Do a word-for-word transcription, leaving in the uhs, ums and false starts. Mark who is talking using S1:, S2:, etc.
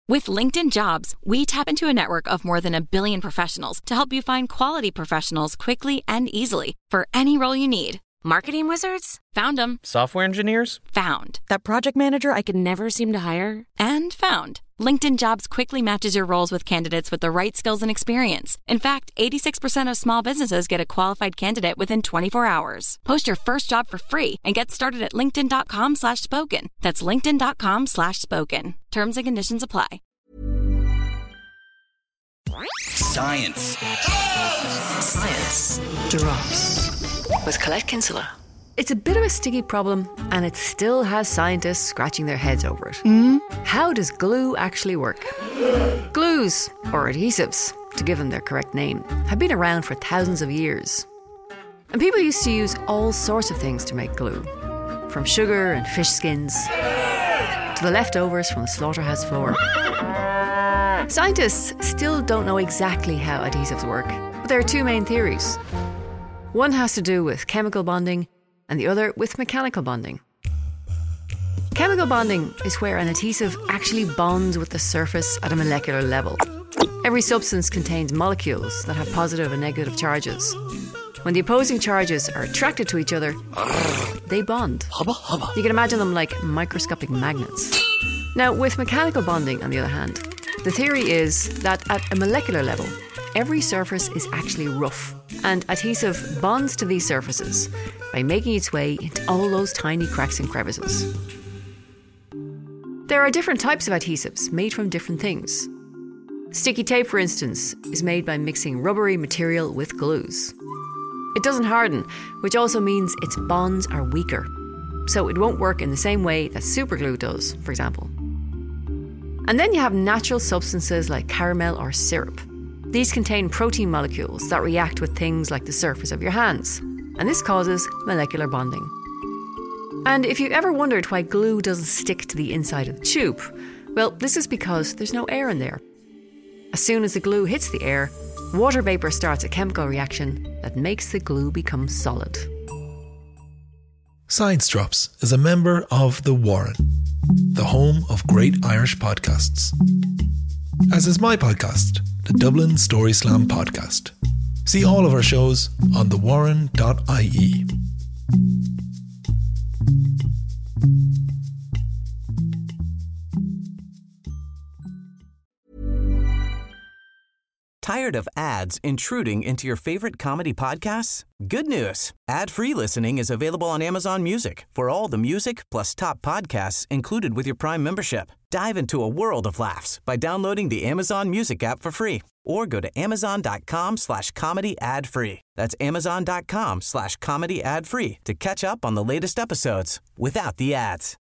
S1: With LinkedIn Jobs, we tap into a network of more than a billion professionals to help you find quality professionals quickly and easily for any role you need. Marketing wizards? Found them.
S2: Software engineers?
S1: Found. That project manager I could never seem to hire? And found. LinkedIn Jobs quickly matches your roles with candidates with the right skills and experience. In fact, eighty-six percent of small businesses get a qualified candidate within twenty-four hours. Post your first job for free and get started at linkedin.com slash spoken. That's linkedin.com slash spoken. Terms and conditions apply.
S3: Science.
S4: Science drops with Colette Kinsella.
S5: It's a bit of a sticky problem, and it still has scientists scratching their heads over it.
S4: Mm.
S5: How does glue actually work? Glues, or adhesives, to give them their correct name, have been around for thousands of years. And people used to use all sorts of things to make glue, from sugar and fish skins to the leftovers from the slaughterhouse floor. Scientists still don't know exactly how adhesives work, but there are two main theories. One has to do with chemical bonding, and the other with mechanical bonding. Chemical bonding is where an adhesive actually bonds with the surface at a molecular level. Every substance contains molecules that have positive and negative charges. When the opposing charges are attracted to each other, they bond. You can imagine them like microscopic magnets. Now, with mechanical bonding, on the other hand, the theory is that at a molecular level, every surface is actually rough, and adhesive bonds to these surfaces by making its way into all those tiny cracks and crevices. There are different types of adhesives made from different things. Sticky tape, for instance, is made by mixing rubbery material with glues. It doesn't harden, which also means its bonds are weaker, so it won't work in the same way that superglue does, for example. And then you have natural substances like caramel or syrup. These contain protein molecules that react with things like the surface of your hands, and this causes molecular bonding. And if you ever wondered why glue doesn't stick to the inside of the tube, well, this is because there's no air in there. As soon as the glue hits the air, water vapour starts a chemical reaction that makes the glue become solid.
S6: Science Drops is a member of The Warren, the home of great Irish podcasts. As is my podcast, the Dublin Story Slam podcast. See all of our shows on the warren dot I E.
S7: Tired of ads intruding into your favorite comedy podcasts? Good news. Ad-free listening is available on Amazon Music for all the music plus top podcasts included with your Prime membership. Dive into a world of laughs by downloading the Amazon Music app for free or go to amazon.com slash comedy ad free. That's amazon.com slash comedy ad free to catch up on the latest episodes without the ads.